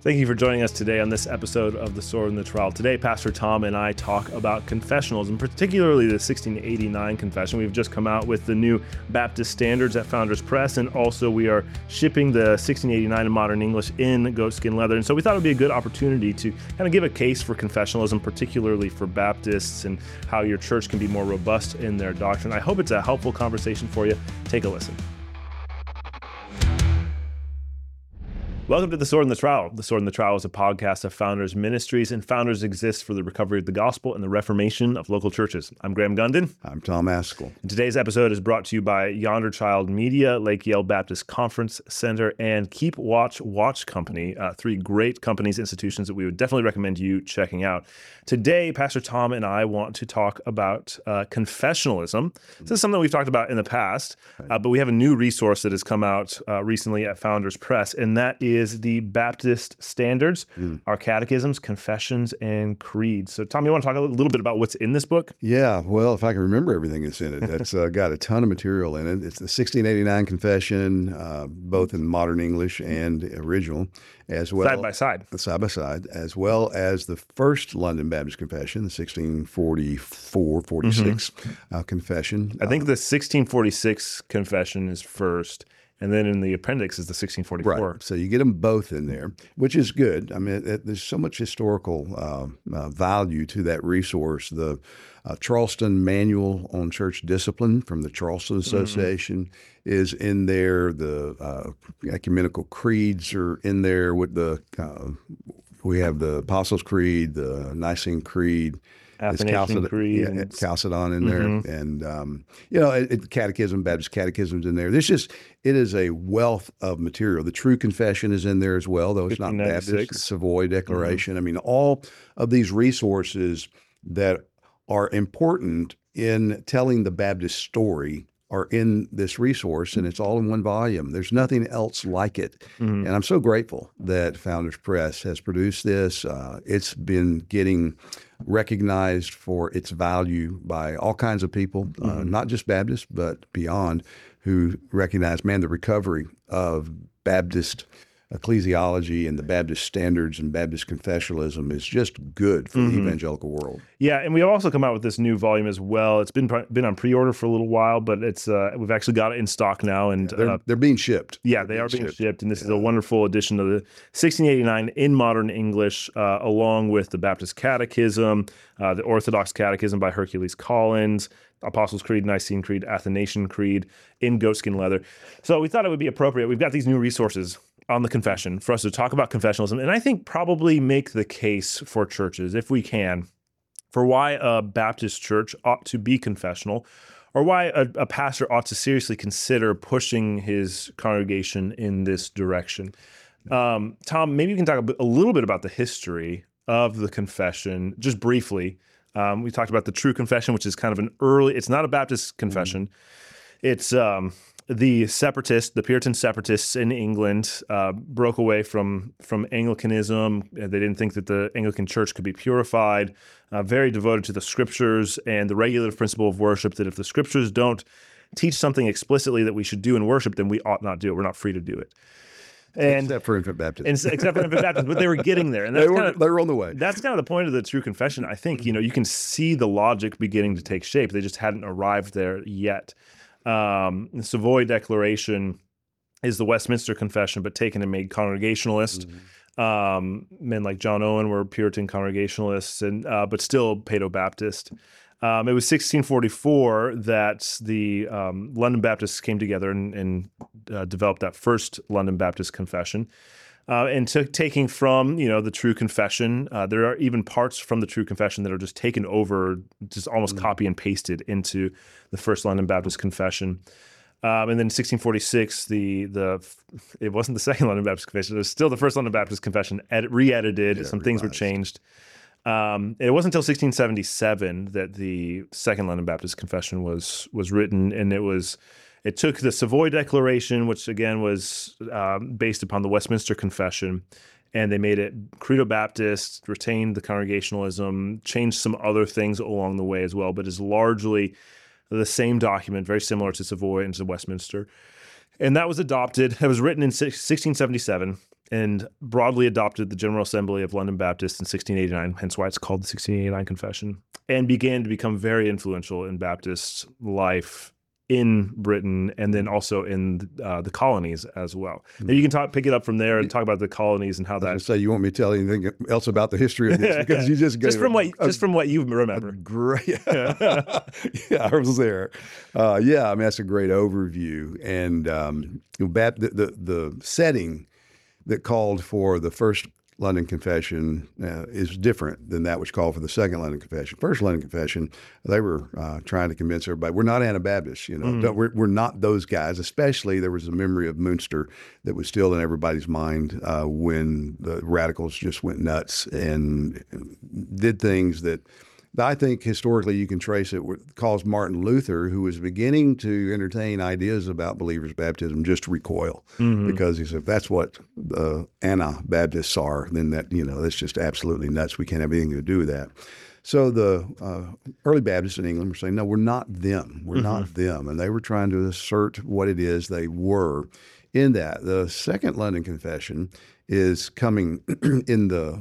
Thank you for joining us today on this episode of The Sword and the Trowel. Today, Pastor Tom and I talk about confessionals, and particularly the 1689 confession. We've just come out with the new Baptist Standards at Founders Press, and also we are shipping the 1689 in modern English in goatskin leather. And so we thought it would be a good opportunity to kind of give a case for confessionalism, particularly for Baptists, and how your church can be more robust in their doctrine. I hope it's a helpful conversation for you. Take a listen. Welcome to The Sword and the Trowel. The Sword and the Trowel is a podcast of Founders Ministries, and Founders exists for the recovery of the gospel and the reformation of local churches. I'm Graham Gundin. I'm Tom Askell. And today's episode is brought to you by Yonder Child Media, Lake Yale Baptist Conference Center, and Keep Watch Watch Company, three great companies, institutions that we would definitely recommend you checking out. Today, Pastor Tom and I want to talk about confessionalism. This is something we've talked about in the past, but we have a new resource that has come out recently at Founders Press, and that is the Baptist Standards, our catechisms, confessions, and creeds. So, Tom, you want to talk a little bit about what's in this book? Yeah, well, if I can remember everything that's in it, that's got a ton of material in it. It's the 1689 confession, both in modern English and original, as well. Side by side, as well as the first London Baptist Confession, the 1644-46 confession. I think the 1646 confession is first, and then in the appendix is the 1644. Right. So you get them both in there, which is good. I mean, there's so much historical value to that resource. The Charleston Manual on Church Discipline from the Charleston Association is in there. The ecumenical creeds are in there. With we have the Apostles' Creed, the Nicene Creed, Athanasian Creed, Chalcedon in there, and Catechism, Baptist Catechism's in there. It is a wealth of material. The True Confession is in there as well, though it's not Baptist. Savoy Declaration. I mean, all of these resources that are important in telling the Baptist story are in this resource, and it's all in one volume. There's nothing else like it. And I'm so grateful that Founders Press has produced this. It's been getting recognized for its value by all kinds of people, not just Baptists, but beyond, who recognize, the recovery of Baptist ecclesiology and the Baptist standards and Baptist confessionalism is just good for the evangelical world. Yeah, and we have also come out with this new volume as well. It's been on pre-order for a little while, but it's we've actually got it in stock now, and they're being shipped. Yeah, they are being shipped, and this is a wonderful edition of the 1689 in modern English, along with the Baptist Catechism, the Orthodox Catechism by Hercules Collins, Apostles' Creed, Nicene Creed, Athanasian Creed in goatskin leather. So we thought it would be appropriate. We've got these new resources on the confession for us to talk about confessionalism, and I think probably make the case for churches, if we can, for why a Baptist church ought to be confessional, or why a pastor ought to seriously consider pushing his congregation in this direction. Tom, maybe you can talk a little bit about the history of the confession, just briefly. We talked about the True Confession, which is kind of it's not a Baptist confession. It's the Puritan separatists in England broke away from Anglicanism. They didn't think that the Anglican Church could be purified, very devoted to the Scriptures and the regulative principle of worship, that if the Scriptures don't teach something explicitly that we should do in worship, then we ought not do it. We're not free to do it. Except for infant baptism. But they were getting there. And they were on the way. That's kind of the point of the True Confession. I think, you can see the logic beginning to take shape. They just hadn't arrived there yet. The Savoy Declaration is the Westminster Confession, but taken and made Congregationalist. Men like John Owen were Puritan Congregationalists, but still Paedo-Baptist. It was 1644 that the London Baptists came together and developed that first London Baptist Confession. And taking from, the True Confession, there are even parts from the True Confession that are just taken over, just almost copy and pasted into the first London Baptist Confession. And then 1646, it wasn't the second London Baptist Confession, it was still the first London Baptist Confession, re-edited, some things were changed. It wasn't until 1677 that the Second London Baptist Confession was written, and it took the Savoy Declaration, which again was based upon the Westminster Confession, and they made it Credo-Baptist, retained the Congregationalism, changed some other things along the way as well, but is largely the same document, very similar to Savoy and to Westminster. And that was adopted. It was written in 1677. and broadly adopted the General Assembly of London Baptists in 1689, hence why it's called the 1689 Confession, and began to become very influential in Baptist life in Britain and then also in the colonies as well. Now you can pick it up from there and talk about the colonies and how that. Say you want me to tell you anything else about the history of this because you just from what you remember. Great, yeah, I was there. Yeah, I mean that's a great overview, and the setting that called for the first London Confession is different than that which called for the Second London Confession. First London Confession, they were trying to convince everybody we're not Anabaptists. We're not those guys. Especially there was a memory of Munster that was still in everybody's mind when the radicals just went nuts and did things that I think historically you can trace it caused Martin Luther, who was beginning to entertain ideas about believers' baptism, just to recoil because he said, if that's what the Anabaptists are, then that's just absolutely nuts. We can't have anything to do with that. So the early Baptists in England were saying, no, we're not them. We're not them. And they were trying to assert what it is they were in that. The Second London Confession is coming in the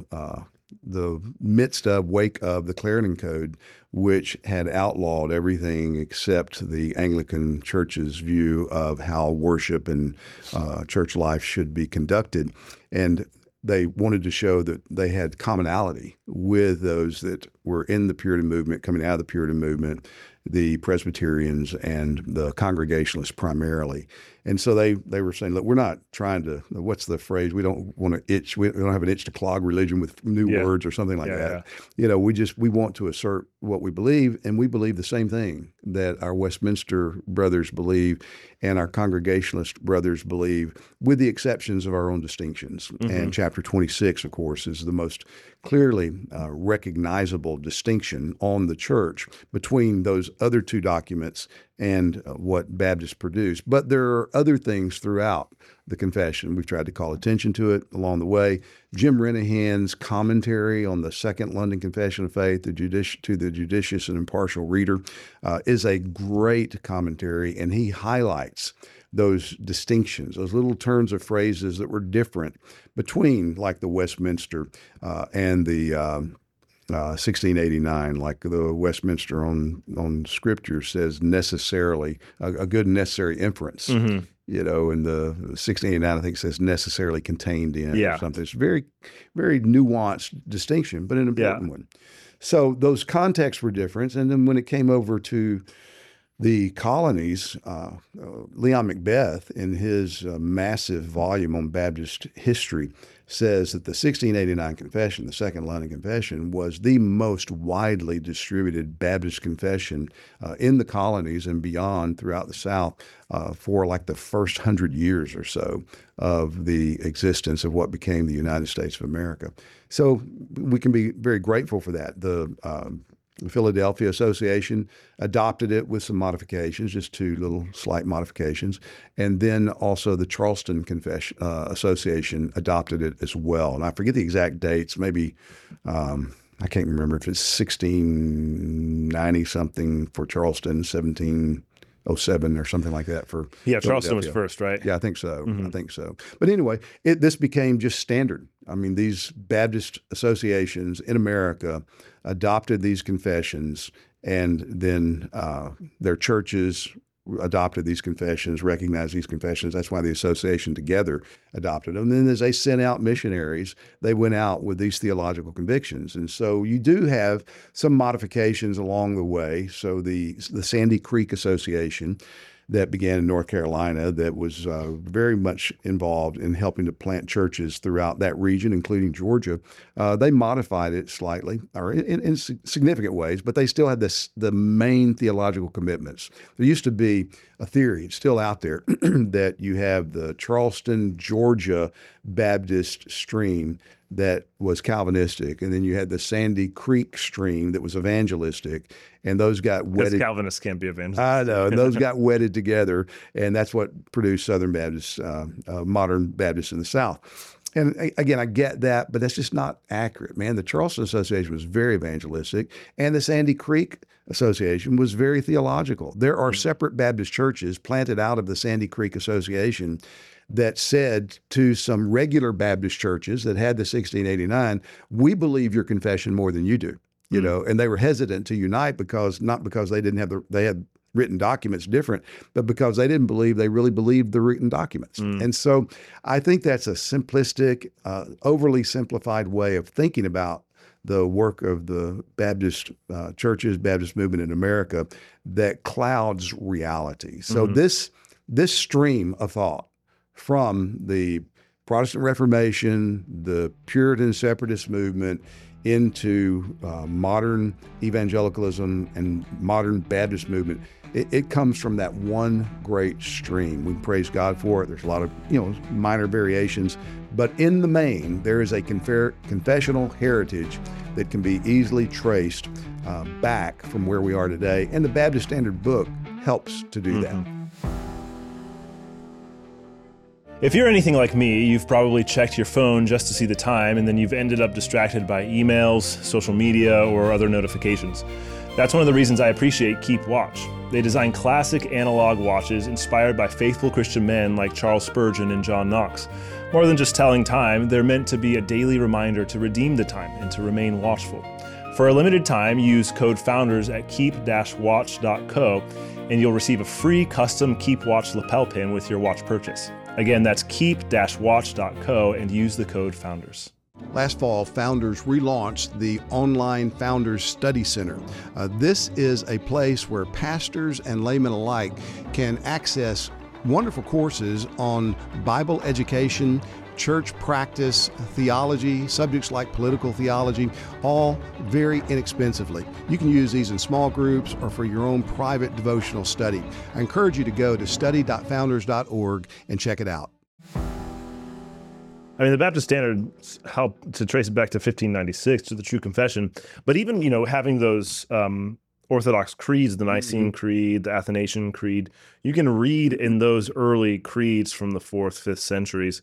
wake of the Clarendon Code, which had outlawed everything except the Anglican Church's view of how worship and church life should be conducted. And they wanted to show that they had commonality with those that were in the Puritan movement, coming out of the Puritan movement, the Presbyterians and the Congregationalists primarily. And so they were saying, look, we're not trying to, what's the phrase? We don't want to itch. We don't have an itch to clog religion with new words or something like that. Yeah. We want to assert what we believe, and we believe the same thing that our Westminster brothers believe and our Congregationalist brothers believe, with the exceptions of our own distinctions. And chapter 26, of course, is the most clearly recognizable distinction on the church between those other two documents and what Baptists produce. But there are other things throughout the confession. We've tried to call attention to it along the way. Jim Renahan's commentary on the Second London Confession of Faith, to the judicious and impartial reader, is a great commentary, and he highlights those distinctions, those little turns of phrases that were different between, like the Westminster and the 1689, like the Westminster on Scripture says necessarily, a good and necessary inference. And the 1689, I think, says necessarily contained in or something. It's a very, very nuanced distinction, but an important one. So those contexts were different. And then when it came over to the colonies, Leon Macbeth, in his massive volume on Baptist history, says that the 1689 Confession, the Second London Confession, was the most widely distributed Baptist confession in the colonies and beyond throughout the South for like the first 100 years or so of the existence of what became the United States of America. So we can be very grateful for that. The Philadelphia Association adopted it with some modifications, just two little slight modifications. And then also the Charleston Association adopted it as well. And I forget the exact dates, maybe, I can't remember if it's 1690 something for Charleston, 1707 or something like that for Charleston was first, right? Yeah, I think so. I think so. But anyway, this became just standard. I mean, these Baptist associations in America adopted these confessions, and then their churches adopted these confessions, recognized these confessions. That's why the association together adopted them. And then as they sent out missionaries, they went out with these theological convictions. And so you do have some modifications along the way. So the Sandy Creek Association that began in North Carolina that was very much involved in helping to plant churches throughout that region, including Georgia. They modified it slightly, or in significant ways, but they still had the main theological commitments. There used to be a theory, it's still out there, that you have the Charleston, Georgia Baptist stream that was Calvinistic, and then you had the Sandy Creek stream that was evangelistic, and those got wedded. Because Calvinists can't be evangelistic. I know, and those got wedded together, and that's what produced Southern Baptists, modern Baptists in the South. And again, I get that, but that's just not accurate, man. The Charleston Association was very evangelistic, and the Sandy Creek Association was very theological. There are separate Baptist churches planted out of the Sandy Creek Association that said to some regular Baptist churches that had the 1689, we believe your confession more than you do, you know, and they were hesitant to unite not because they didn't have they had written documents different, but because they didn't believe they really believed the written documents. And so I think that's a simplistic, overly simplified way of thinking about the work of the Baptist churches, Baptist movement in America, that clouds reality. So this stream of thought from the Protestant Reformation, the Puritan separatist movement, into modern evangelicalism and modern Baptist movement, it comes from that one great stream. We praise God for it. There's a lot of minor variations, but in the main, there is a confessional heritage that can be easily traced back from where we are today, and the Baptist Standard Book helps to do that. If you're anything like me, you've probably checked your phone just to see the time, and then you've ended up distracted by emails, social media, or other notifications. That's one of the reasons I appreciate Keep Watch. They design classic analog watches inspired by faithful Christian men like Charles Spurgeon and John Knox. More than just telling time, they're meant to be a daily reminder to redeem the time and to remain watchful. For a limited time, use code FOUNDERS at keep-watch.co, and you'll receive a free custom Keep Watch lapel pin with your watch purchase. Again, that's keep-watch.co and use the code FOUNDERS. Last fall, Founders relaunched the online Founders Study Center. This is a place where pastors and laymen alike can access wonderful courses on Bible education, church practice, theology, subjects like political theology, all very inexpensively. You can use these in small groups or for your own private devotional study. I encourage you to go to study.founders.org and check it out. I mean, the Baptist Standard helped to trace it back to 1596 to the True Confession, but even, having those Orthodox creeds, the Nicene Creed, the Athanasian Creed, you can read in those early creeds from the 4th, 5th centuries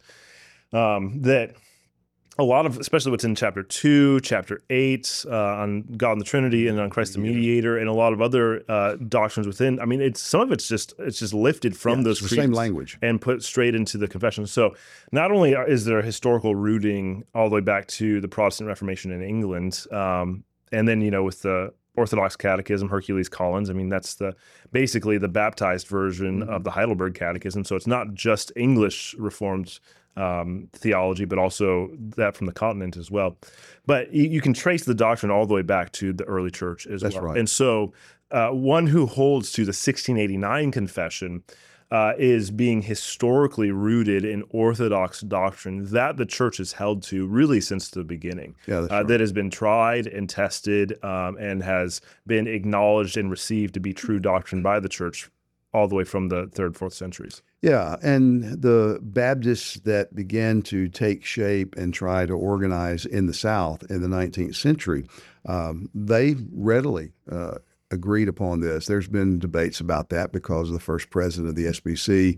that a lot of, especially what's in chapter 2, chapter 8, on God and the Trinity and on Christ the Mediator, and a lot of other doctrines within. I mean, some of it's just lifted from those creeds, same language, and put straight into the confession. So not only is there a historical rooting all the way back to the Protestant Reformation in England, and then with the Orthodox Catechism, Hercules Collins. I mean, that's basically the baptized version of the Heidelberg Catechism. So it's not just English Reformed theology, but also that from the continent as well. But you can trace the doctrine all the way back to the early church as well. That's right. And so one who holds to the 1689 confession is being historically rooted in Orthodox doctrine that the church has held to really since the beginning. Yeah, that's right. That has been tried and tested and has been acknowledged and received to be true doctrine by the church all the way from the 3rd, 4th centuries. Yeah, and the Baptists that began to take shape and try to organize in the South in the 19th century, they readily agreed upon this. There's been debates about that because the first president of the SBC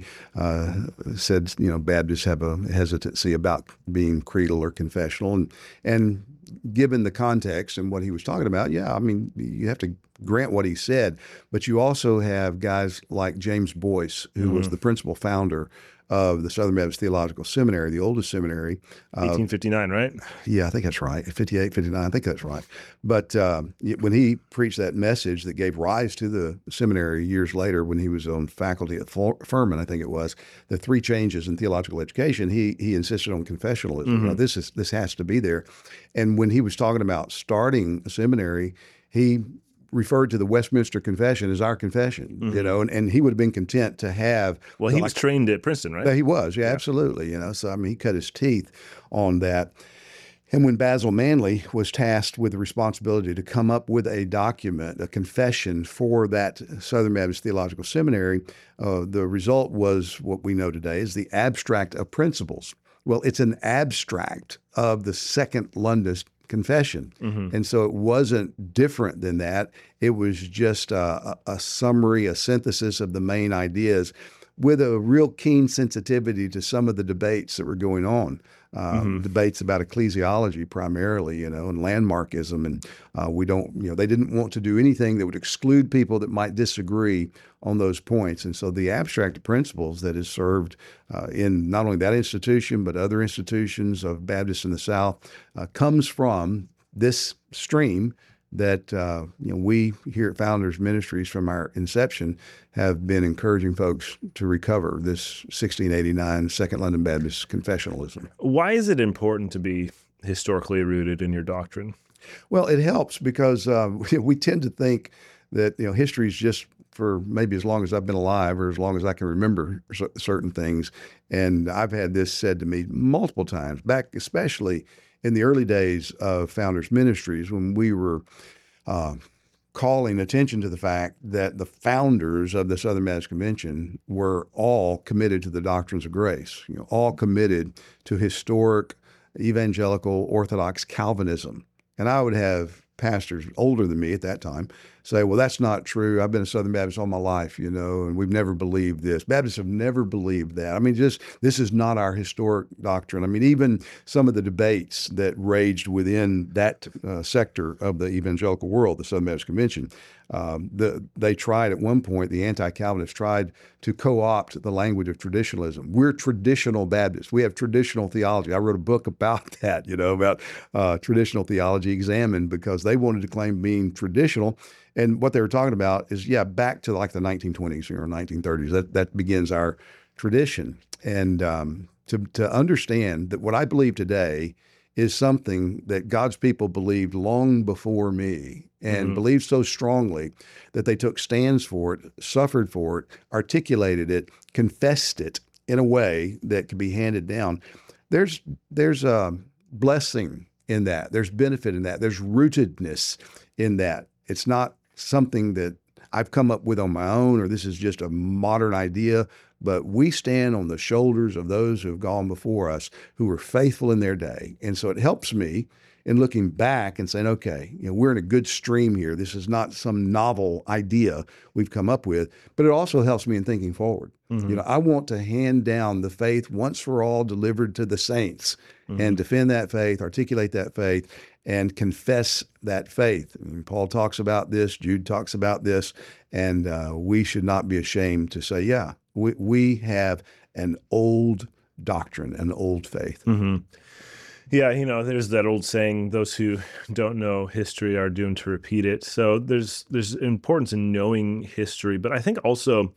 said, Baptists have a hesitancy about being creedal or confessional. And given the context and what he was talking about, you have to grant what he said. But you also have guys like James Boyce, who was the principal founder of the Southern Baptist Theological Seminary, the oldest seminary. 1859, right? Yeah, I think that's right. 58, 59, I think that's right. But when he preached that message that gave rise to the seminary years later, when he was on faculty at Furman, I think it was, the 3 changes in theological education, he insisted on confessionalism. This has to be there. And when he was talking about starting a seminary, he referred to the Westminster Confession as our confession, and he would have been content to have. Well, he was trained at Princeton, right? He was, yeah, absolutely. So he cut his teeth on that. And when Basil Manley was tasked with the responsibility to come up with a document, a confession for that Southern Baptist Theological Seminary, the result was what we know today as the Abstract of Principles. Well, it's an abstract of the Second London Confession. And so it wasn't different than that. It was just a summary, a synthesis of the main ideas. with a real keen sensitivity to some of the debates that were going on. Debates about ecclesiology primarily, and landmarkism. And they didn't want to do anything that would exclude people that might disagree on those points. And so the abstract of principles that is served in not only that institution, but other institutions of Baptists in the South comes from this stream that we here at Founders Ministries from our inception have been encouraging folks to recover, this 1689 Second London Baptist confessionalism. Why is it important to be historically rooted in your doctrine? Well, it helps because we tend to think that history is just for maybe as long as I've been alive or as long as I can remember certain things. And I've had this said to me multiple times, back especially in the early days of Founders Ministries, when we were calling attention to the fact that the founders of the Southern Baptist Convention were all committed to the doctrines of grace, all committed to historic evangelical Orthodox Calvinism. And I would have pastors older than me at that time say, well, that's not true. I've been a Southern Baptist all my life, and we've never believed this. Baptists have never believed that. I mean, this is not our historic doctrine. I mean, even some of the debates that raged within that sector of the evangelical world, the Southern Baptist Convention, they tried at one point, the anti-Calvinists tried to co-opt the language of traditionalism. We're traditional Baptists. We have traditional theology. I wrote a book about that, about traditional theology examined, because they wanted to claim being traditional. And what they were talking about is, back to like the 1920s or 1930s. That begins our tradition. And to understand that what I believe today is something that God's people believed long before me, and believed so strongly that they took stands for it, suffered for it, articulated it, confessed it in a way that could be handed down. There's a blessing in that. There's benefit in that. There's rootedness in that. It's not something that I've come up with on my own, or this is just a modern idea, but we stand on the shoulders of those who have gone before us, who were faithful in their day. And so it helps me in looking back and saying, okay, we're in a good stream here. This is not some novel idea we've come up with, but it also helps me in thinking forward. I want to hand down the faith once for all delivered to the saints, and defend that faith, articulate that faith, and confess that faith. And Paul talks about this, Jude talks about this, and we should not be ashamed to say, we have an old doctrine, an old faith. Yeah, there's that old saying, those who don't know history are doomed to repeat it. So there's importance in knowing history, but I think also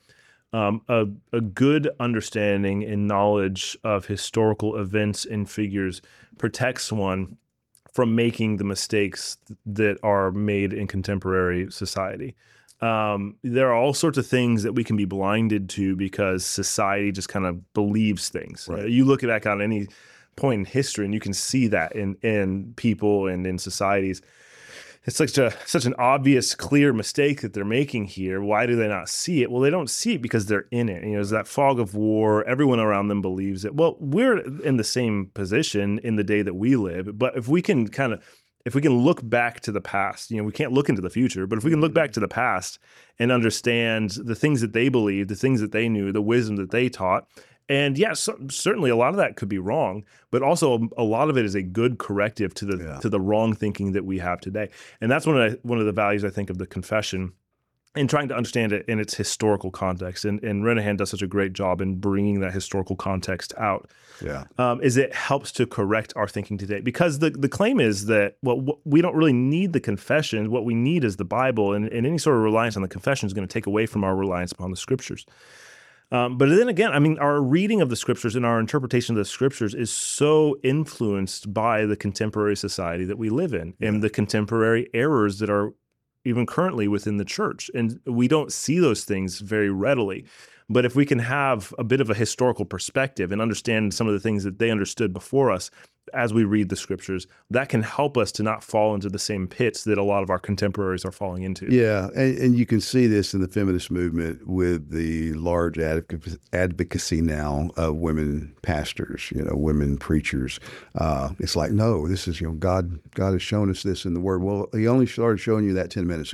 a good understanding and knowledge of historical events and figures protects one from making the mistakes that are made in contemporary society. There are all sorts of things that we can be blinded to because society just kind of believes things. Right. You look back on any point in history, and you can see that in people and in societies. It's such an obvious, clear mistake that they're making here. Why do they not see it? Well, they don't see it because they're in it. There's that fog of war. Everyone around them believes it. Well, we're in the same position in the day that we live. But if we can look back to the past, we can't look into the future, but if we can look back to the past and understand the things that they believed, the things that they knew, the wisdom that they taught. And yes, certainly a lot of that could be wrong, but also a lot of it is a good corrective to the wrong thinking that we have today. And that's one of the values, I think, of the confession, and trying to understand it in its historical context. And Renihan does such a great job in bringing that historical context out. Is it helps to correct our thinking today, because the claim is that we don't really need the confession. What we need is the Bible, and any sort of reliance on the confession is going to take away from our reliance upon the Scriptures. But then again, our reading of the Scriptures and our interpretation of the Scriptures is so influenced by the contemporary society that we live in, and the contemporary errors that are even currently within the church. And we don't see those things very readily. But if we can have a bit of a historical perspective and understand some of the things that they understood before us as we read the Scriptures, that can help us to not fall into the same pits that a lot of our contemporaries are falling into. Yeah, and you can see this in the feminist movement with the large advocacy now of women pastors, women preachers. It's like, no, this is, God has shown us this in the Word. Well, He only started showing you that 10 minutes ago.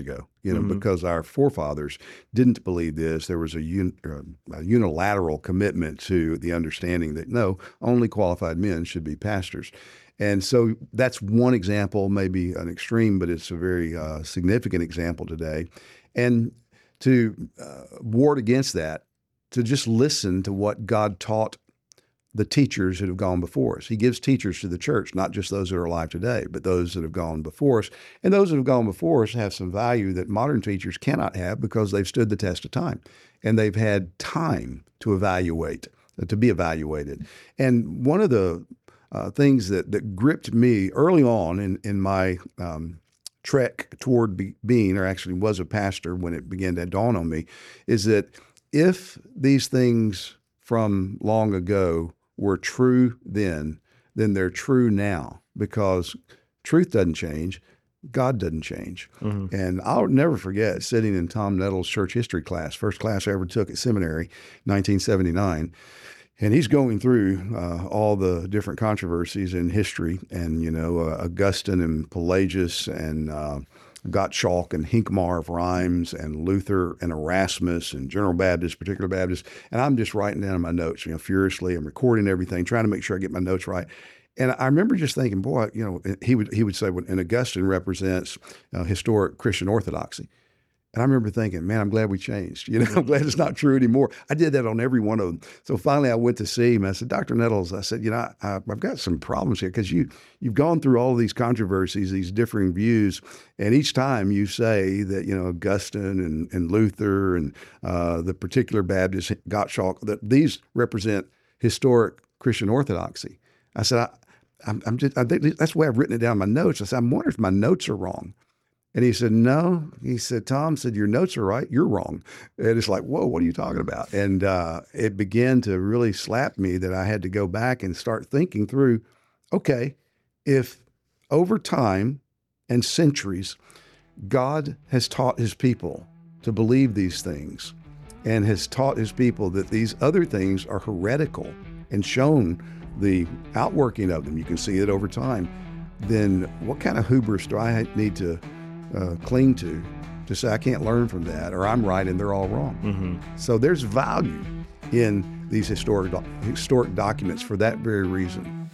because our forefathers didn't believe this. There was a unilateral commitment to the understanding that no, only qualified men should be pastors. And so that's one example, maybe an extreme, but it's a very significant example today. And to ward against that, to just listen to what God taught the teachers that have gone before us. He gives teachers to the church, not just those that are alive today, but those that have gone before us. And those that have gone before us have some value that modern teachers cannot have because they've stood the test of time and they've had time to evaluate, to be evaluated. And one of the things that gripped me early on in my trek toward being, or actually was a pastor when it began to dawn on me, is that if these things from long ago were true then they're true now, because truth doesn't change, God doesn't change. Mm-hmm. And I'll never forget sitting in Tom Nettles' church history class, first class I ever took at seminary, 1979. And he's going through all the different controversies in history, and, Augustine and Pelagius and Gottschalk and Hincmar of Rheims and Luther and Erasmus and General Baptist, Particular Baptist. And I'm just writing down in my notes, furiously. I'm recording everything, trying to make sure I get my notes right. And I remember just thinking, boy, he would say, and Augustine represents historic Christian orthodoxy. And I remember thinking, man, I'm glad we changed. I'm glad it's not true anymore. I did that on every one of them. So finally I went to see him. I said, Dr. Nettles, I said, I've got some problems here, because you've gone through all of these controversies, these differing views. And each time you say that, Augustine and Luther and the Particular Baptist, Gottschalk, that these represent historic Christian orthodoxy. I said, I think that's the way I've written it down in my notes. I said, I'm wondering if my notes are wrong. And he said, no. He said, Tom said, your notes are right. You're wrong. And it's like, whoa, what are you talking about? And it began to really slap me that I had to go back and start thinking through, okay, if over time and centuries, God has taught his people to believe these things and has taught his people that these other things are heretical and shown the outworking of them, you can see it over time, then what kind of hubris do I need to cling to say I can't learn from that, or I'm right and they're all wrong? Mm-hmm. So there's value in these historic documents for that very reason.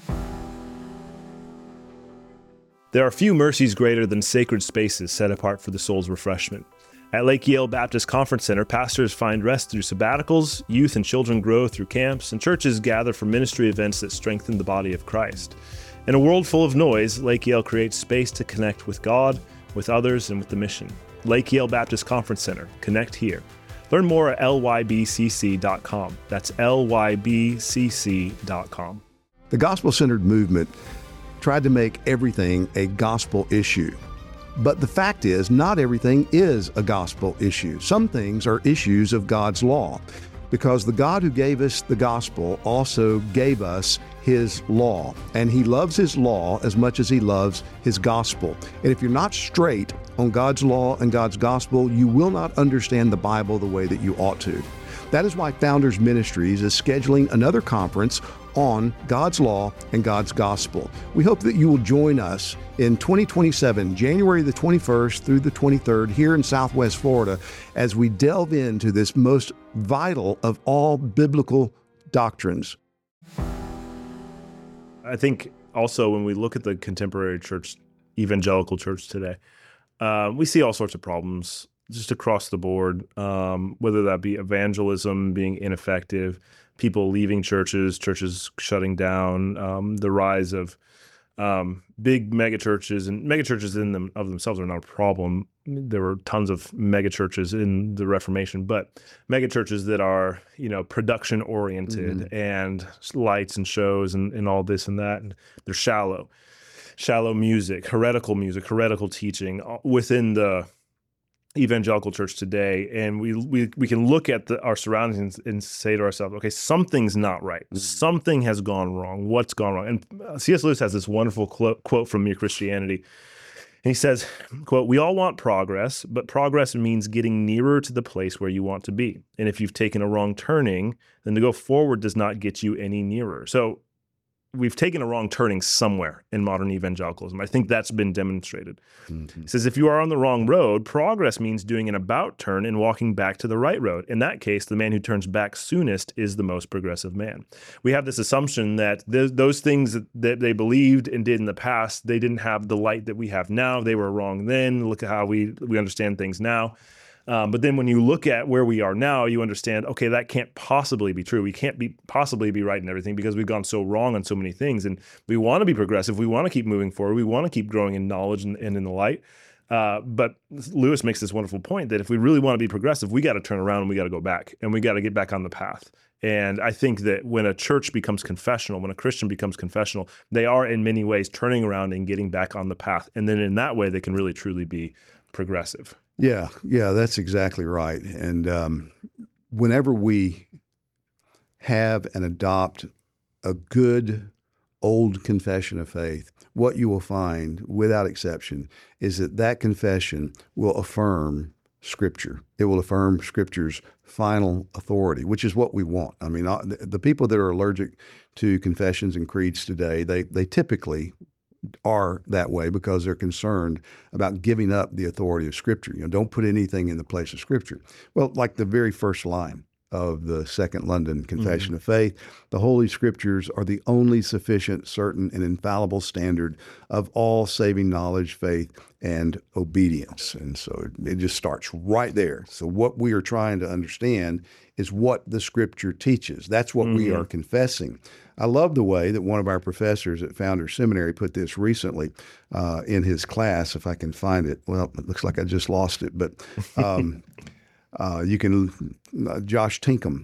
There are few mercies greater than sacred spaces set apart for the soul's refreshment. At Lake Yale Baptist Conference Center, pastors find rest through sabbaticals, youth and children grow through camps, and churches gather for ministry events that strengthen the body of Christ. In a world full of noise, Lake Yale creates space to connect with God, with others, and with the mission. Lake Yale Baptist Conference Center. Connect here. Learn more at lybcc.com. That's lybcc.com. The gospel-centered movement tried to make everything a gospel issue. But the fact is, not everything is a gospel issue. Some things are issues of God's law, because the God who gave us the gospel also gave us his law, and he loves his law as much as he loves his gospel. And if you're not straight on God's law and God's gospel, you will not understand the Bible the way that you ought to. That is why Founders Ministries is scheduling another conference on God's law and God's gospel. We hope that you will join us in 2027, January the 21st through the 23rd, here in Southwest Florida, as we delve into this most vital of all biblical doctrines. I think also when we look at the contemporary church, evangelical church today, we see all sorts of problems just across the board, whether that be evangelism being ineffective, people leaving churches shutting down, the rise of big megachurches, and megachurches of themselves are not a problem. There were tons of megachurches in the Reformation, but megachurches that are, production oriented and lights and shows and all this and that, and they're shallow music, heretical teaching within the evangelical church today. And we can look at our surroundings and say to ourselves, okay, something's not right. Something has gone wrong. What's gone wrong? And C.S. Lewis has this wonderful quote from Mere Christianity. And he says, quote, "We all want progress, but progress means getting nearer to the place where you want to be. And if you've taken a wrong turning, then to go forward does not get you any nearer." So we've taken a wrong turning somewhere in modern evangelicalism. I think that's been demonstrated. It says, if you are on the wrong road, progress means doing an about turn and walking back to the right road. In that case, the man who turns back soonest is the most progressive man. We have this assumption that those things that they believed and did in the past, they didn't have the light that we have now. They were wrong then. Look at how we understand things now. But then when you look at where we are now, you understand, okay, that can't possibly be true. We can't possibly be right in everything because we've gone so wrong on so many things. And we want to be progressive. We want to keep moving forward. We want to keep growing in knowledge and in the light. But Lewis makes this wonderful point that if we really want to be progressive, we got to turn around and we got to go back and we got to get back on the path. And I think that when a church becomes confessional, when a Christian becomes confessional, they are in many ways turning around and getting back on the path. And then in that way, they can really, truly be progressive. Yeah, that's exactly right. And whenever we have and adopt a good old confession of faith, what you will find, without exception, is that confession will affirm Scripture. It will affirm Scripture's final authority, which is what we want. I mean, the people that are allergic to confessions and creeds today, they typically are that way because they're concerned about giving up the authority of Scripture. Don't put anything in the place of Scripture. Well, like the very first line of the Second London Confession of Faith, the Holy Scriptures are the only sufficient, certain, and infallible standard of all saving knowledge, faith, and obedience. And so it just starts right there. So what we are trying to understand is what the Scripture teaches. That's what we are confessing. I love the way that one of our professors at Founders Seminary put this recently in his class, if I can find it. Well, it looks like I just lost it, but Josh Tinkham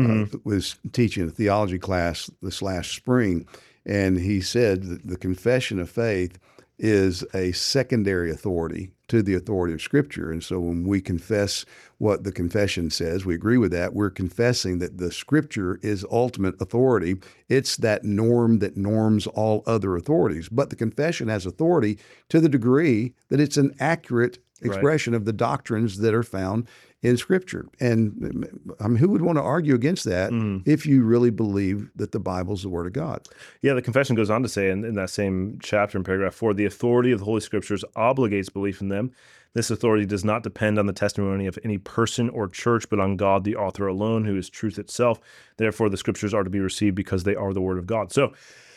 was teaching a theology class this last spring, and he said that the confession of faith is a secondary authority to the authority of Scripture. And so when we confess what the confession says, we agree with that, we're confessing that the Scripture is ultimate authority. It's that norm that norms all other authorities. But the confession has authority to the degree that it's an accurate expression of the doctrines that are found in Scripture. And I mean, who would want to argue against that if you really believe that the Bible's the Word of God? Yeah, the confession goes on to say in that same chapter in paragraph 4, the authority of the Holy Scriptures obligates belief in them. This authority does not depend on the testimony of any person or church, but on God, the author alone, who is truth itself. Therefore, the Scriptures are to be received because they are the Word of God. So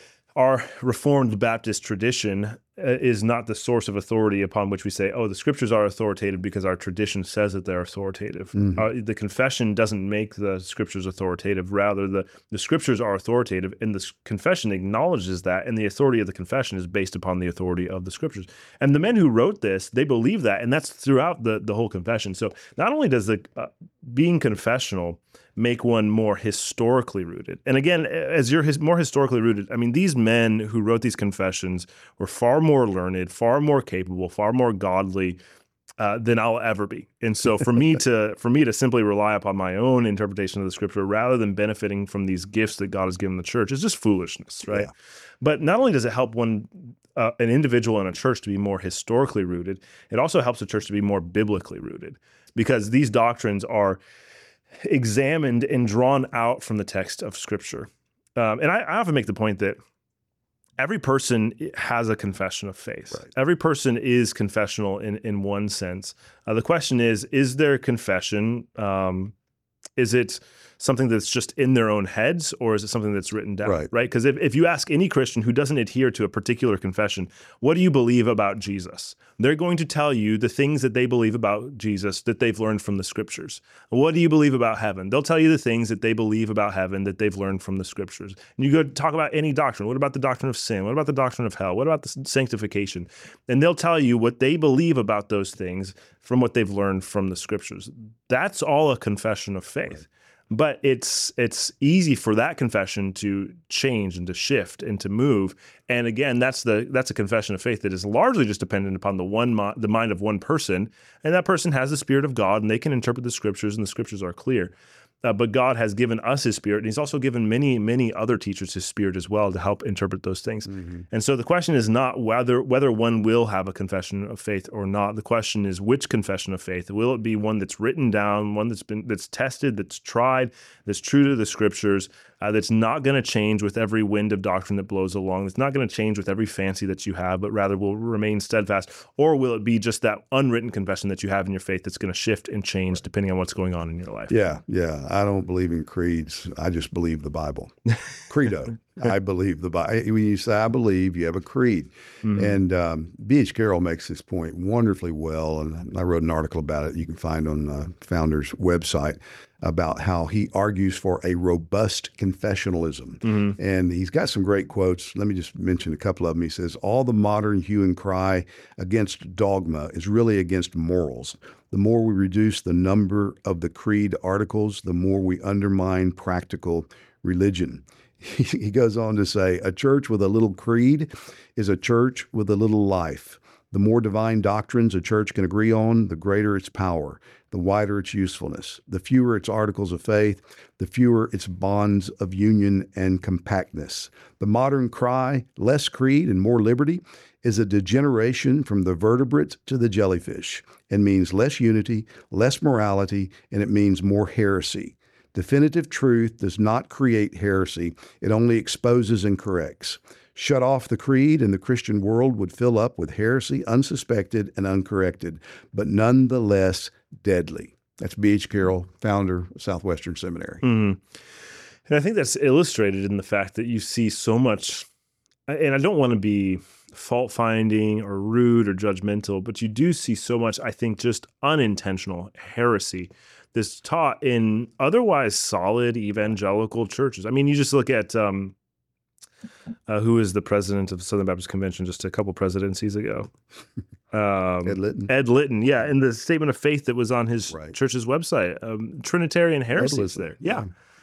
our Reformed Baptist tradition is not the source of authority upon which we say, oh, the Scriptures are authoritative because our tradition says that they're authoritative. The confession doesn't make the Scriptures authoritative. Rather, the Scriptures are authoritative, and the confession acknowledges that, and the authority of the confession is based upon the authority of the Scriptures. And the men who wrote this, they believe that, and that's throughout the whole confession. So not only does being confessional make one more historically rooted. And again, as you're more historically rooted, I mean, these men who wrote these confessions were far more learned, far more capable, far more godly than I'll ever be. And so for me to simply rely upon my own interpretation of the Scripture rather than benefiting from these gifts that God has given the church is just foolishness, right? Yeah. But not only does it help an individual in a church to be more historically rooted, it also helps the church to be more biblically rooted, because these doctrines are examined and drawn out from the text of Scripture. And I often make the point that every person has a confession of faith. Right. Every person is confessional in one sense. The question is their confession, is it something that's just in their own heads, or is it something that's written down? Right? Because if you ask any Christian who doesn't adhere to a particular confession, what do you believe about Jesus? They're going to tell you the things that they believe about Jesus that they've learned from the Scriptures. What do you believe about heaven? They'll tell you the things that they believe about heaven that they've learned from the Scriptures. And you go talk about any doctrine. What about the doctrine of sin? What about the doctrine of hell? What about the sanctification? And they'll tell you what they believe about those things from what they've learned from the Scriptures. That's all a confession of faith. Right. But it's easy for that confession to change and to shift and to move. And again, that's a confession of faith that is largely just dependent upon the mind of one person. And that person has the Spirit of God, and they can interpret the Scriptures, and the Scriptures are clear. But God has given us His Spirit, and He's also given many, many other teachers His Spirit as well to help interpret those things. Mm-hmm. And so the question is not whether one will have a confession of faith or not. The question is which confession of faith. Will it be one that's written down, one that's tested, that's tried, that's true to the Scriptures, that's not going to change with every wind of doctrine that blows along. It's not going to change with every fancy that you have, but rather will remain steadfast? Or will it be just that unwritten confession that you have in your faith that's going to shift and change depending on what's going on in your life? Yeah. I don't believe in creeds. I just believe the Bible. Credo. I believe the Bible. When you say I believe, you have a creed. Mm-hmm. And B.H. Carroll makes this point wonderfully well, and I wrote an article about it you can find on the Founder's website about how he argues for a robust confessionalism. Mm-hmm. And he's got some great quotes. Let me just mention a couple of them. He says, all the modern hue and cry against dogma is really against morals. The more we reduce the number of the creed articles, the more we undermine practical religion. He goes on to say, a church with a little creed is a church with a little life. The more divine doctrines a church can agree on, the greater its power, the wider its usefulness. The fewer its articles of faith, the fewer its bonds of union and compactness. The modern cry, less creed and more liberty, is a degeneration from the vertebrate to the jellyfish, and means less unity, less morality, and it means more heresy. Definitive truth does not create heresy. It only exposes and corrects. Shut off the creed and the Christian world would fill up with heresy, unsuspected and uncorrected, but nonetheless deadly. That's B.H. Carroll, founder of Southwestern Seminary. Mm-hmm. And I think that's illustrated in the fact that you see so much, and I don't want to be fault-finding or rude or judgmental, but you do see so much, I think, just unintentional heresy that's taught in otherwise solid evangelical churches. I mean, you just look at who is the president of the Southern Baptist Convention just a couple presidencies ago? Ed Litton. Ed Litton, yeah. In the statement of faith that was on his church's website, Trinitarian heresy is there. Yeah.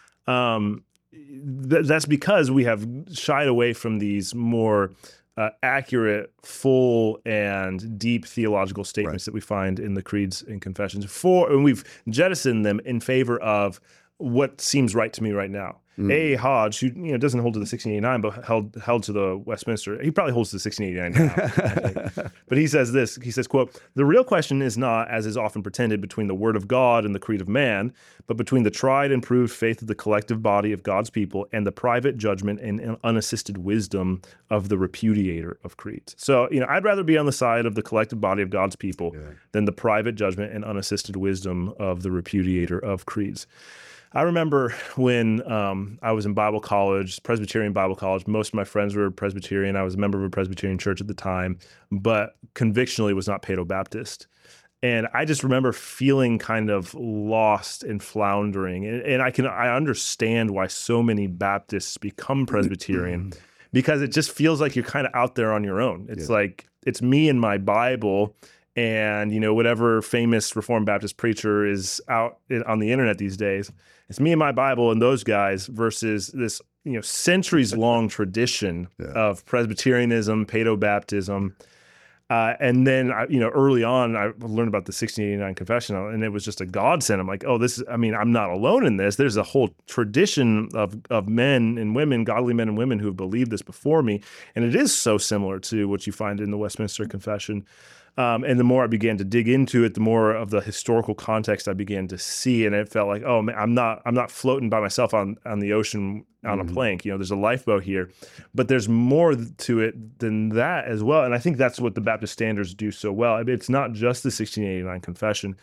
That's because we have shied away from these more accurate, full, and deep theological statements that we find in the creeds and confessions, and we've jettisoned them in favor of what seems right to me right now. A. Hodge, who doesn't hold to the 1689, but held to the Westminster. He probably holds to the 1689 now. But he says this. He says, quote, "The real question is not, as is often pretended, between the Word of God and the creed of man, but between the tried and proved faith of the collective body of God's people and the private judgment and unassisted wisdom of the repudiator of creeds." So, I'd rather be on the side of the collective body of God's people than the private judgment and unassisted wisdom of the repudiator of creeds. I remember when I was in Bible college, Presbyterian Bible college. Most of my friends were Presbyterian. I was a member of a Presbyterian church at the time, but convictionally was not Paedo-Baptist. And I just remember feeling kind of lost and floundering. And I understand why so many Baptists become Presbyterian, because it just feels like you're kind of out there on your own. It's like, it's me and my Bible, and whatever famous Reformed Baptist preacher is out on the internet these days. It's me and my Bible and those guys versus this centuries-long tradition of Presbyterianism, Paedo-Baptism. And then, early on, I learned about the 1689 Confession, and it was just a godsend. I'm like, oh, I'm not alone in this. There's a whole tradition of men and women, godly men and women who have believed this before me. And it is so similar to what you find in the Westminster Confession. And the more I began to dig into it, the more of the historical context I began to see, and it felt like, oh man, I'm not floating by myself on the ocean on a plank. There's a lifeboat here, but there's more to it than that as well. And I think that's what the Baptist Standards do so well. It's not just the 1689 Confession.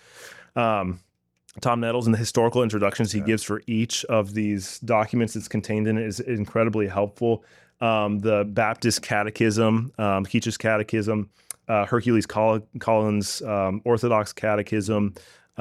Tom Nettles, in the historical introductions he gives for each of these documents that's contained in it, is incredibly helpful. The Baptist Catechism, Keach's Catechism, Hercules Collins' Orthodox Catechism,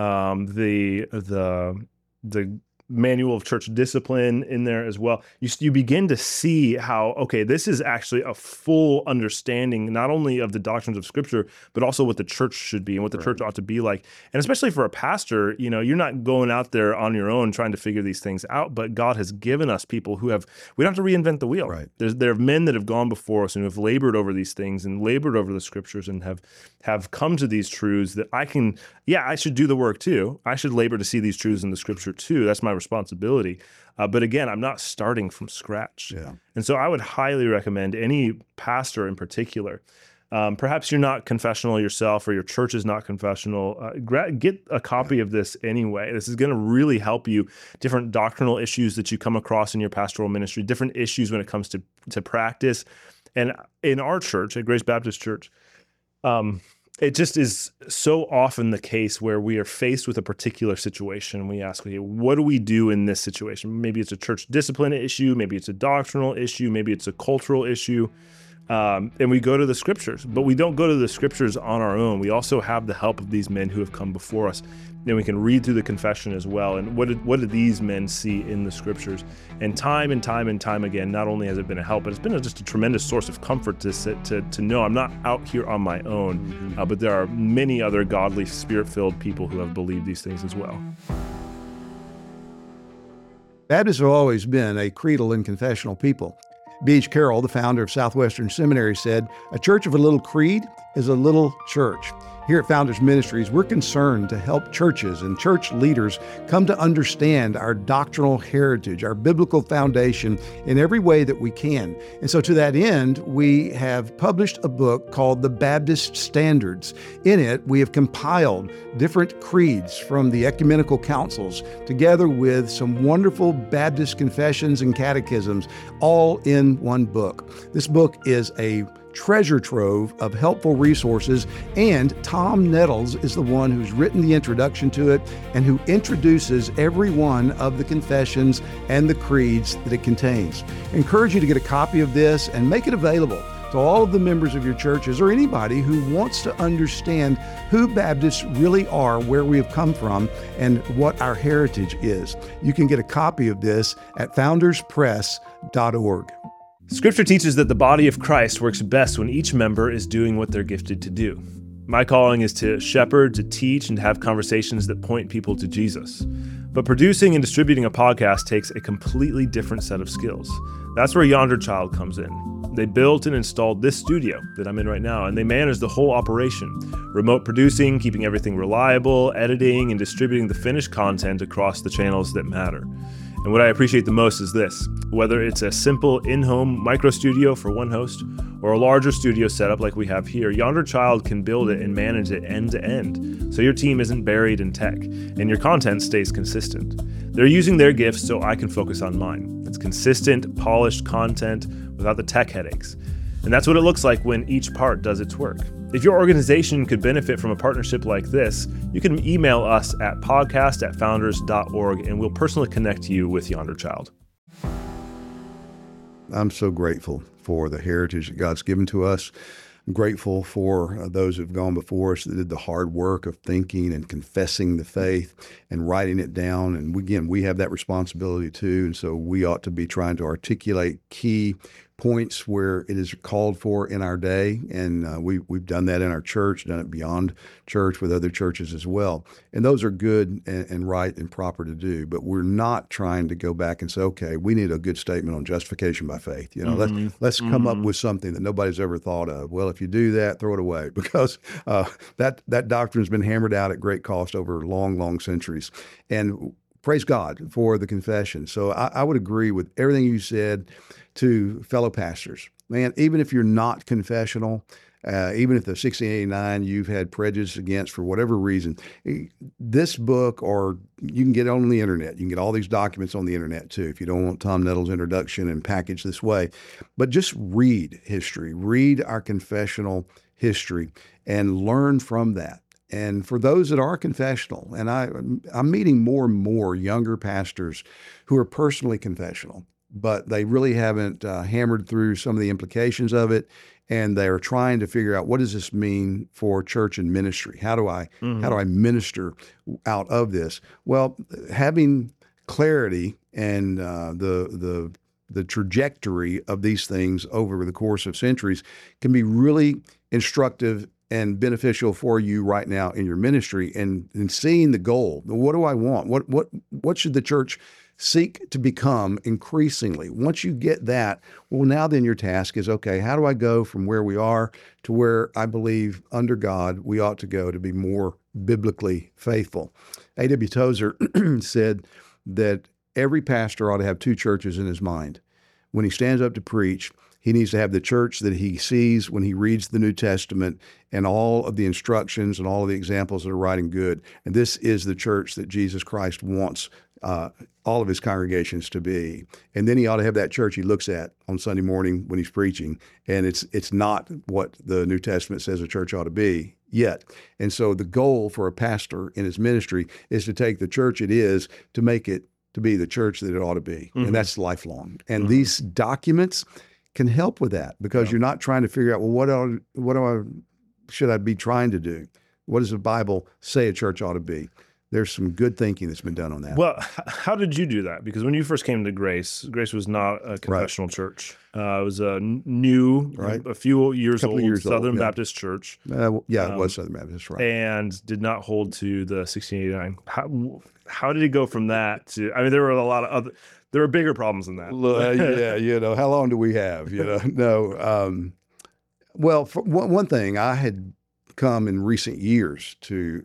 the Manual of Church Discipline in there as well. You begin to see how, okay, this is actually a full understanding, not only of the doctrines of Scripture, but also what the church should be and what the church ought to be like. And especially for a pastor, you're not going out there on your own trying to figure these things out, but God has given us people we don't have to reinvent the wheel. Right. There are men that have gone before us and have labored over these things and labored over the Scriptures and have come to these truths that I should do the work too. I should labor to see these truths in the Scripture too. That's my responsibility. But again, I'm not starting from scratch. Yeah. And so I would highly recommend any pastor in particular Perhaps you're not confessional yourself, or your church is not confessional. Get a copy of this anyway. This is going to really help you. Different doctrinal issues that you come across in your pastoral ministry, different issues when it comes to practice. And in our church, at Grace Baptist Church, it just is so often the case where we are faced with a particular situation. We ask, okay, what do we do in this situation? Maybe it's a church discipline issue. Maybe it's a doctrinal issue. Maybe it's a cultural issue. And we go to the scriptures, but we don't go to the scriptures on our own. We also have the help of these men who have come before us. And we can read through the confession as well. And what did these men see in the scriptures? And time again, not only has it been a help, but it's been just a tremendous source of comfort to know I'm not out here on my own, but there are many other godly, spirit-filled people who have believed these things as well. Baptists have always been a creedal and confessional people. B.H. Carroll, the founder of Southwestern Seminary, said, "A church of a little creed is a little church." Here at Founders Ministries, we're concerned to help churches and church leaders come to understand our doctrinal heritage, our biblical foundation in every way that we can. And so to that end, we have published a book called The Baptist Standards. In it, we have compiled different creeds from the ecumenical councils together with some wonderful Baptist confessions and catechisms, all in one book. This book is a treasure trove of helpful resources, and Tom Nettles is the one who's written the introduction to it and who introduces every one of the confessions and the creeds that it contains. I encourage you to get a copy of this and make it available to all of the members of your churches or anybody who wants to understand who Baptists really are, where we have come from, and what our heritage is. You can get a copy of this at founderspress.org. Scripture teaches that the body of Christ works best when each member is doing what they're gifted to do. My calling is to shepherd, to teach, and to have conversations that point people to Jesus. But producing and distributing a podcast takes a completely different set of skills. That's where Yonder Child comes in. They built and installed this studio that I'm in right now, and they manage the whole operation. Remote producing, keeping everything reliable, editing, and distributing the finished content across the channels that matter. And what I appreciate the most is this: whether it's a simple in-home micro studio for one host or a larger studio setup like we have here, Yonder Child can build it and manage it end to end, so your team isn't buried in tech and your content stays consistent. They're using their gifts so I can focus on mine. It's consistent, polished content without the tech headaches. And that's what it looks like when each part does its work. If your organization could benefit from a partnership like this, you can email us at podcast@founders.org and we'll personally connect you with Yonder Child. I'm so grateful for the heritage that God's given to us. I'm grateful for those who've gone before us that did the hard work of thinking and confessing the faith and writing it down. And again, we have that responsibility too. And so we ought to be trying to articulate key points where it is called for in our day. And we've done that in our church, done it beyond church with other churches as well. And those are good and right and proper to do. But we're not trying to go back and say, okay, we need a good statement on justification by faith. You know, let's come up with something that nobody's ever thought of. Well, if you do that, throw it away, because that doctrine has been hammered out at great cost over long, long centuries. And praise God for the confession. So I would agree with everything you said to fellow pastors. Man, even if you're not confessional, even if the 1689 you've had prejudice against for whatever reason, this book, or you can get it on the internet. You can get all these documents on the internet too, if you don't want Tom Nettles' introduction and packaged this way. But just read history, read our confessional history, and learn from that. And for those that are confessional, and I'm meeting more and more younger pastors who are personally confessional, but they really haven't hammered through some of the implications of it, and they are trying to figure out, what does this mean for church and ministry? How do I minister out of this? Well, having clarity and the trajectory of these things over the course of centuries can be really instructive and beneficial for you right now in your ministry, and seeing the goal. What do I want? What should the church seek to become increasingly? Once you get that, well, now then your task is, okay, how do I go from where we are to where I believe under God we ought to go to be more biblically faithful? A.W. Tozer said that every pastor ought to have two churches in his mind. When he stands up to preach, He needs to have the church that he sees when he reads the New Testament and all of the instructions and all of the examples that are right and good. And this is the church that Jesus Christ wants all of his congregations to be. And then he ought to have that church he looks at on Sunday morning when he's preaching. And it's not what the New Testament says a church ought to be yet. And so the goal for a pastor in his ministry is to take the church it is to make it to be the church that it ought to be. And that's lifelong. And these documents can help with that because you're not trying to figure out, well, should I be trying to do? What does the Bible say a church ought to be? There's some good thinking that's been done on that. Well, how did you do that? Because when you first came to Grace was not a confessional church. It was a new, a few years old Southern Baptist church. It was Southern Baptist, right. And did not hold to the 1689. How did it go from that to, I mean, there were there were bigger problems than that. How long do we have? No. Well, for one thing, I had come in recent years to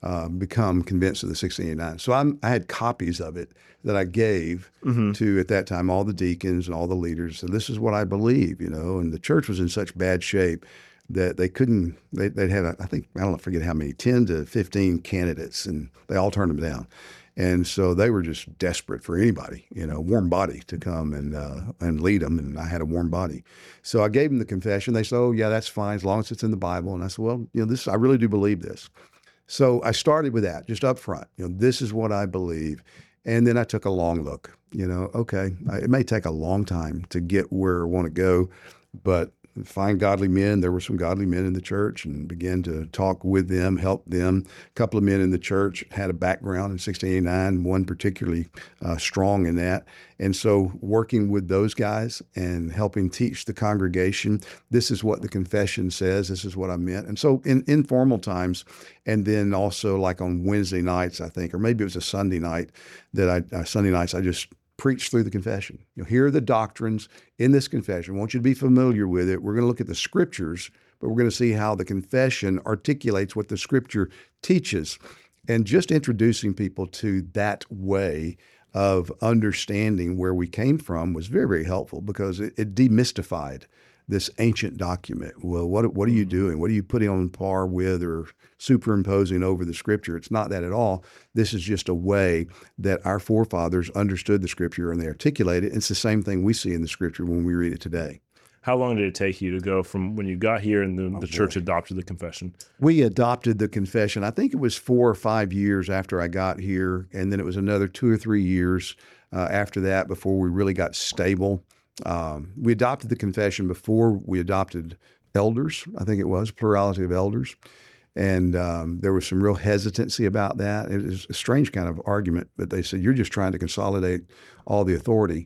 become convinced of the 1689. So I had copies of it that I gave to, at that time, all the deacons and all the leaders. And this is what I believe, and the church was in such bad shape that they couldn't, they'd had, I forget how many, 10 to 15 candidates, and they all turned them down. And so they were just desperate for anybody, warm body to come and lead them. And I had a warm body. So I gave them the confession. They said, oh, yeah, that's fine, as long as it's in the Bible. And I said, well, I really do believe this. So I started with that, just up front. This is what I believe. And then I took a long look. Okay, it may take a long time to get where I want to go, but find godly men. There were some godly men in the church and began to talk with them, help them. A couple of men in the church had a background in 1689, one particularly strong in that. And so working with those guys and helping teach the congregation, this is what the confession says, this is what I meant. And so in informal times, and then also like on Wednesday nights, I think, or maybe it was a Sunday night Sunday nights, I just preach through the confession. Here are the doctrines in this confession. I want you to be familiar with it. We're going to look at the scriptures, but we're going to see how the confession articulates what the scripture teaches. And just introducing people to that way of understanding where we came from was very, very helpful because it demystified this ancient document. Well, what are you doing? What are you putting on par with or superimposing over the scripture? It's not that at all. This is just a way that our forefathers understood the scripture and they articulated it. It's the same thing we see in the scripture when we read it today. How long did it take you to go from when you got here and then the church adopted the confession? We adopted the confession. I think it was 4 or 5 years after I got here. And then it was another 2 or 3 years after that before we really got stable. We adopted the confession before we adopted elders. I think it was plurality of elders. And there was some real hesitancy about that. It was a strange kind of argument, but they said, you're just trying to consolidate all the authority,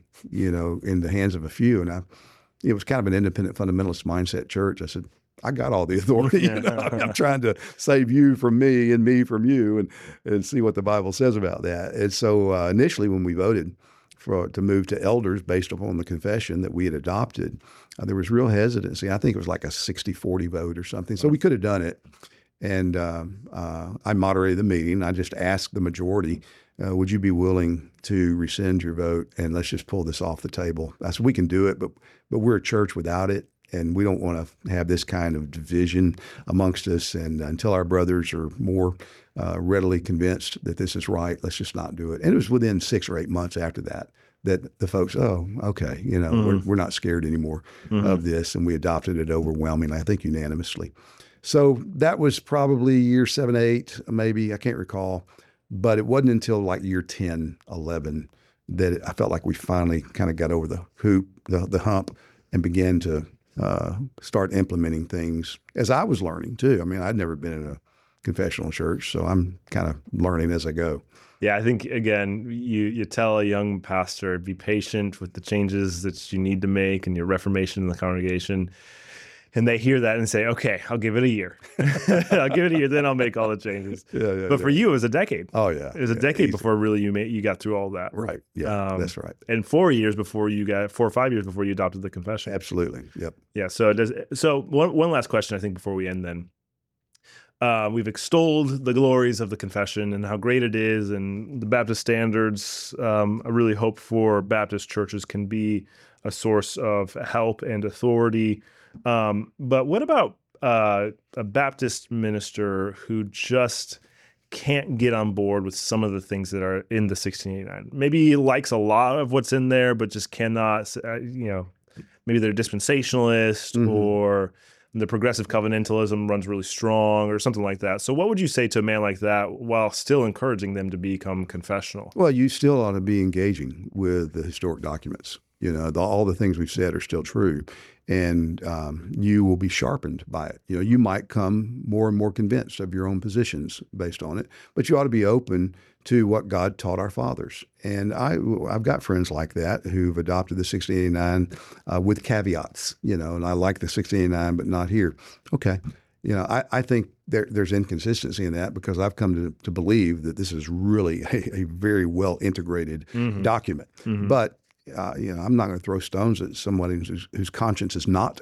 in the hands of a few. And it was kind of an independent fundamentalist mindset church. I said, I got all the authority. I'm trying to save you from me and me from you and see what the Bible says about that. And so initially when we voted to move to elders based upon the confession that we had adopted, there was real hesitancy. I think it was like a 60-40 vote or something. So we could have done it. And I moderated the meeting. I just asked the majority, would you be willing to rescind your vote and let's just pull this off the table? I said, we can do it, but we're a church without it. And we don't want to have this kind of division amongst us. And until our brothers are more readily convinced that this is right, let's just not do it. And it was within 6 or 8 months after that the folks, oh, okay, we're not scared anymore of this. And we adopted it overwhelmingly, I think unanimously. So that was probably year 7, 8, maybe, I can't recall. But it wasn't until like year 10, 11 that I felt like we finally kind of got over the hump and began to start implementing things as I was learning too. I mean, I'd never been in a confessional church, so I'm kind of learning as I go. Yeah, I think, again, you tell a young pastor, be patient with the changes that you need to make and your reformation in the congregation. And they hear that and say, okay, I'll give it a year. I'll give it a year, then I'll make all the changes. But for you, it was a decade. Oh, yeah. It was a decade before really you got through all that. Right. Yeah, that's right. And 4 years before 4 or 5 years before you adopted the confession. Absolutely. Yep. Yeah. So one last question, I think, before we end then. We've extolled the glories of the confession and how great it is, and the Baptist standards. I really hope for Baptist churches can be a source of help and authority. But what about a Baptist minister who just can't get on board with some of the things that are in the 1689? Maybe he likes a lot of what's in there, but just cannot, maybe they're dispensationalist or the progressive covenantalism runs really strong or something like that. So what would you say to a man like that while still encouraging them to become confessional? Well, you still ought to be engaging with the historic documents. All the things we've said are still true, and you will be sharpened by it. You might come more and more convinced of your own positions based on it, but you ought to be open to what God taught our fathers. And I've got friends like that who've adopted the 1689 with caveats, and I like the 1689, but not here. Okay. I think there's inconsistency in that because I've come to believe that this is really a very well integrated document. But I'm not going to throw stones at somebody whose conscience is not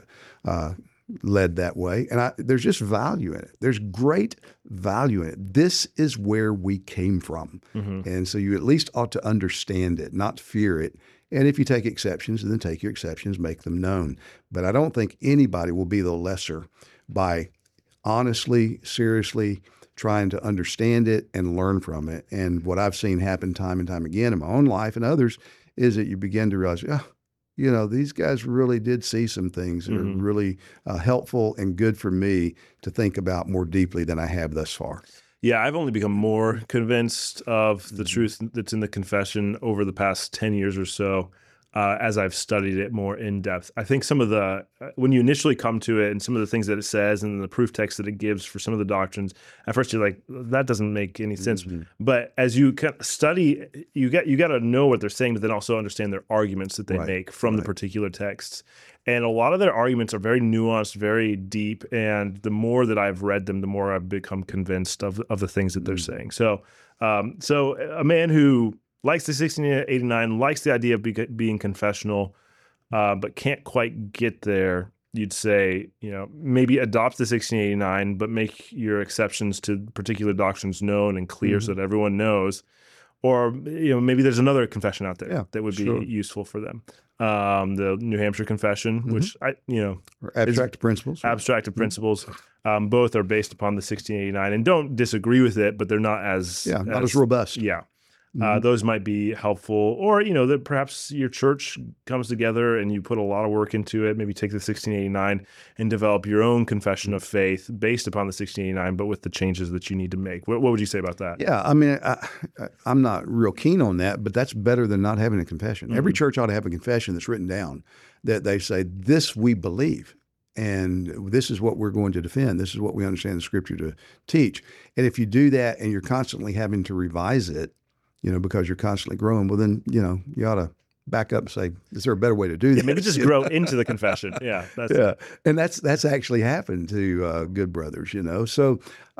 led that way. And there's just value in it. There's great value in it. This is where we came from. And so you at least ought to understand it, not fear it. And if you take exceptions, then take your exceptions, make them known. But I don't think anybody will be the lesser by honestly, seriously trying to understand it and learn from it. And what I've seen happen time and time again in my own life and others is that you begin to realize, these guys really did see some things that are really helpful and good for me to think about more deeply than I have thus far. Yeah, I've only become more convinced of the truth that's in the confession over the past 10 years or so as I've studied it more in depth. I think some of when you initially come to it and some of the things that it says and the proof text that it gives for some of the doctrines, at first you're like, that doesn't make any sense. But as you study, you got to know what they're saying, but then also understand their arguments that they make from the particular texts. And a lot of their arguments are very nuanced, very deep. And the more that I've read them, the more I've become convinced of the things that they're saying. So a man who likes the 1689, likes the idea of being confessional, but can't quite get there, you'd say, maybe adopt the 1689, but make your exceptions to particular doctrines known and clear so that everyone knows. Or, maybe there's another confession out there that would be useful for them. The New Hampshire Confession, which or Abstract of Principles. Abstract of Principles. Both are based upon the 1689 and don't disagree with it, but they're not as robust. Yeah. Those might be helpful, or that perhaps your church comes together and you put a lot of work into it. Maybe take the 1689 and develop your own confession of faith based upon the 1689, but with the changes that you need to make. What would you say about that? Yeah, I mean, I'm not real keen on that, but that's better than not having a confession. Every church ought to have a confession that's written down that they say, this we believe. And this is what we're going to defend. This is what we understand the Scripture to teach. And if you do that and you're constantly having to revise it, because you're constantly growing, well, then, you ought to back up and say, is there a better way to do that? Maybe just grow into the confession. Yeah. And that's actually happened to good brothers, So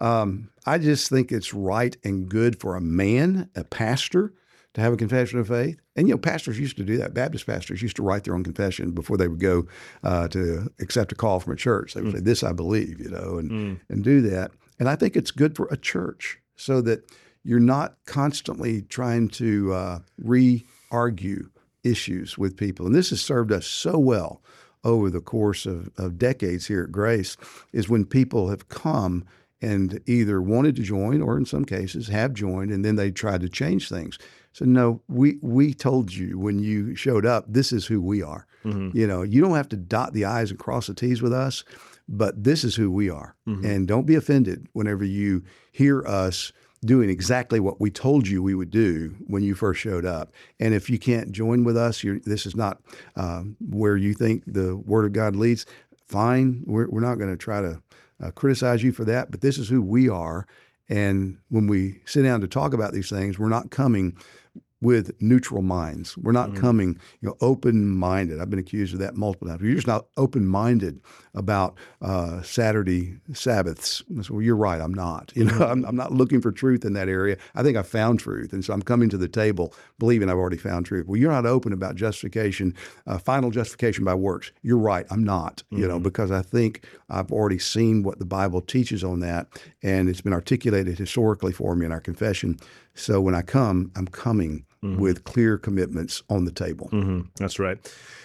I just think it's right and good for a man, a pastor, to have a confession of faith. And, pastors used to do that. Baptist pastors used to write their own confession before they would go to accept a call from a church. They would say, this I believe, and do that. And I think it's good for a church so that you're not constantly trying to re-argue issues with people. And this has served us so well over the course of decades here at Grace, is when people have come and either wanted to join or in some cases have joined, and then they tried to change things. So no, we told you when you showed up, this is who we are. You don't have to dot the I's and cross the T's with us, but this is who we are. And don't be offended whenever you hear us doing exactly what we told you we would do when you first showed up. And if you can't join with us, this is not where you think the Word of God leads, fine. We're not going to try to criticize you for that, but this is who we are. And when we sit down to talk about these things, we're not coming with neutral minds. We're not coming, open-minded. I've been accused of that multiple times. You're just not open-minded about Saturday Sabbaths. So, well, you're right, I'm not. I'm not looking for truth in that area. I think I found truth, and so I'm coming to the table believing I've already found truth. Well, you're not open about justification, final justification by works. You're right, I'm not. Because I think I've already seen what the Bible teaches on that, and it's been articulated historically for me in our confession. So when I come, I'm coming with clear commitments on the table. That's right.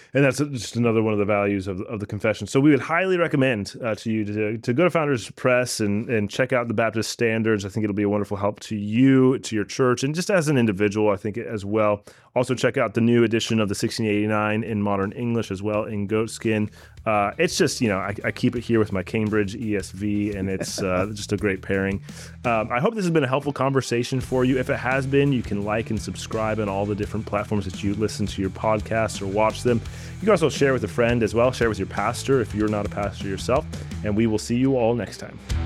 And that's just another one of the values of the confession. So we would highly recommend to you to go to Founders Press and check out the Baptist Standards. I think it'll be a wonderful help to you, to your church, and just as an individual, I think as well. Also check out the new edition of the 1689 in Modern English as well in goatskin. It's just, I keep it here with my Cambridge ESV, and it's just a great pairing. I hope this has been a helpful conversation for you. If it has been, you can like and subscribe on all the different platforms that you listen to your podcasts or watch them. You can also share with a friend as well. Share with your pastor if you're not a pastor yourself. And we will see you all next time.